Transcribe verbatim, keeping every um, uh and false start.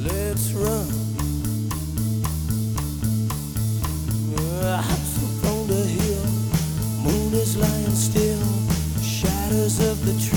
let's run. Uh, House up on the hill, moon is lying still, shadows of the trees.